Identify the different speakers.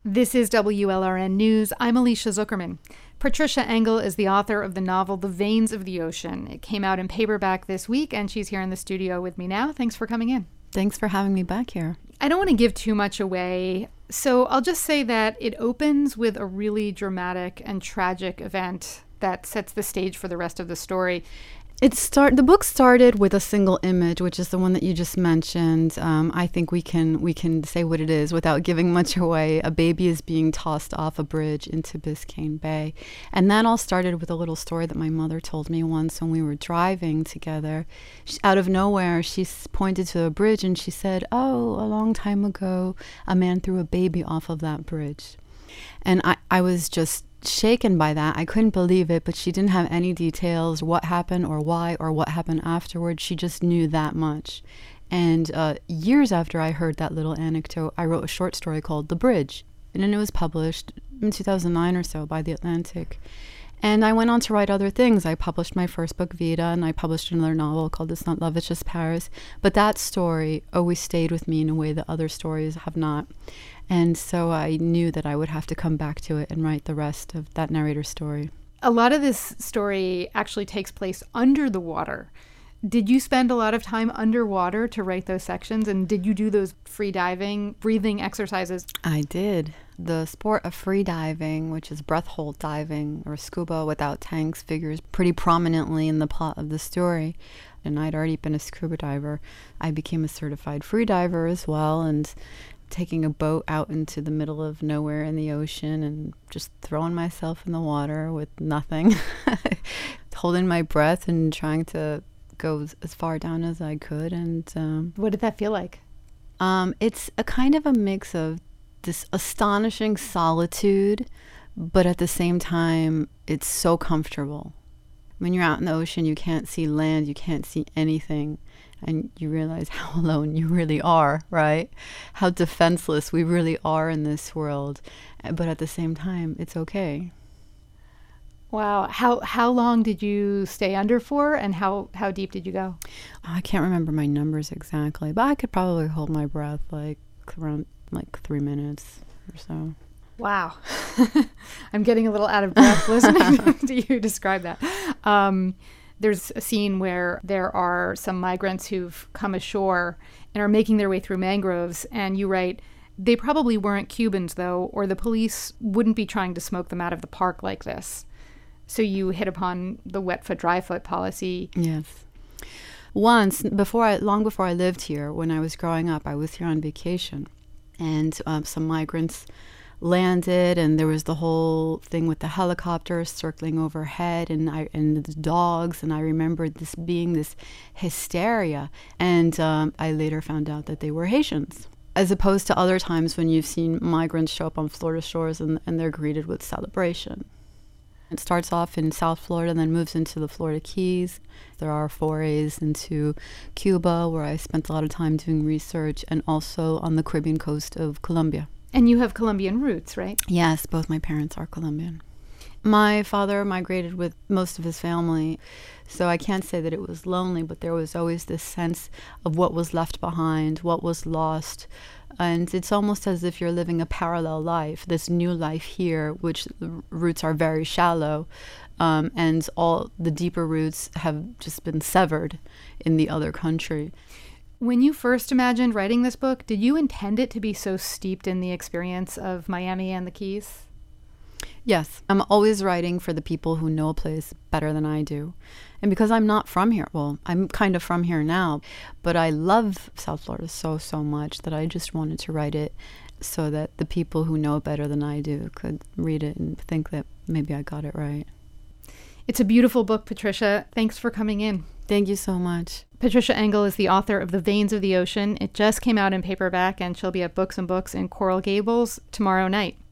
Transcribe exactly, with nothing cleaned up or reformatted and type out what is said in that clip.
Speaker 1: This is W L R N News. I'm Alicia Zuckerman. Patricia Engel is the author of the novel The Veins of the Ocean. It came out in paperback this week, and she's here in the studio with me now. Thanks for coming in.
Speaker 2: Thanks for having me back here.
Speaker 1: I don't want to give too much away, so I'll just say that it opens with a really dramatic and tragic event that sets the stage for the rest of the story.
Speaker 2: It start the book started with a single image, which is the one that you just mentioned. Um, I think we can we can say what it is without giving much away. A baby is being tossed off a bridge into Biscayne Bay, and that all started with a little story that my mother told me once when we were driving together. She, out of nowhere, she s- pointed to a bridge and she said, "Oh, a long time ago, a man threw a baby off of that bridge," and I I was just shaken by that. I couldn't believe it, but she didn't have any details, what happened or why or what happened afterwards. She just knew that much. And uh, years after I heard that little anecdote, I wrote a short story called The Bridge, and then it was published in two thousand nine or so by The Atlantic. And I went on to write other things. I published my first book, Vita, and I published another novel called It's Not Love, It's Just Paris. But that story always stayed with me in a way that other stories have not. And so I knew that I would have to come back to it and write the rest of that narrator's story.
Speaker 1: A lot of this story actually takes place under the water. Did you spend a lot of time underwater to write those sections? And did you do those free diving, breathing exercises?
Speaker 2: I did. The sport of free diving, which is breath hold diving or scuba without tanks, figures pretty prominently in the plot of the story. And I'd already been a scuba diver. I became a certified free diver as well, and taking a boat out into the middle of nowhere in the ocean and just throwing myself in the water with nothing, holding my breath and trying to go as far down as I could. And um,
Speaker 1: what did that feel like?
Speaker 2: Um, it's a kind of a mix of this astonishing solitude, but at the same time, it's so comfortable. When you're out in the ocean, you can't see land, you can't see anything. And you realize how alone you really are, right? How defenseless we really are in this world. But at the same time, it's okay.
Speaker 1: Wow. How how long did you stay under for, and how, how deep did you go?
Speaker 2: I can't remember my numbers exactly, but I could probably hold my breath like around like three minutes or so.
Speaker 1: Wow. I'm getting a little out of breath listening to you describe that. Um, There's a scene where there are some migrants who've come ashore and are making their way through mangroves, and you write, they probably weren't Cubans, though, or the police wouldn't be trying to smoke them out of the park like this. So you hit upon the wet foot, dry foot policy.
Speaker 2: Yes. Once, before I, long before I lived here, when I was growing up, I was here on vacation, and um, some migrants landed, and there was the whole thing with the helicopters circling overhead, and I and the dogs, and I remembered this being this hysteria. And um, I later found out that they were Haitians, as opposed to other times when you've seen migrants show up on Florida shores and, and they're greeted with celebration. It starts off in South Florida and then moves into the Florida Keys. There are forays into Cuba, where I spent a lot of time doing research, and also on the Caribbean coast of Colombia.
Speaker 1: And you have Colombian roots, right?
Speaker 2: Yes, both my parents are Colombian. My father migrated with most of his family, so I can't say that it was lonely, but there was always this sense of what was left behind, what was lost. And it's almost as if you're living a parallel life, this new life here, which the roots are very shallow, um, and all the deeper roots have just been severed in the other country.
Speaker 1: When you first imagined writing this book, did you intend it to be so steeped in the experience of Miami and the Keys?
Speaker 2: Yes. I'm always writing for the people who know a place better than I do. And because I'm not from here, well, I'm kind of from here now, but I love South Florida so, so much that I just wanted to write it so that the people who know it better than I do could read it and think that maybe I got it right.
Speaker 1: It's a beautiful book, Patricia. Thanks for coming in.
Speaker 2: Thank you so much.
Speaker 1: Patricia Engel is the author of The Veins of the Ocean. It just came out in paperback, and she'll be at Books and Books in Coral Gables tomorrow night.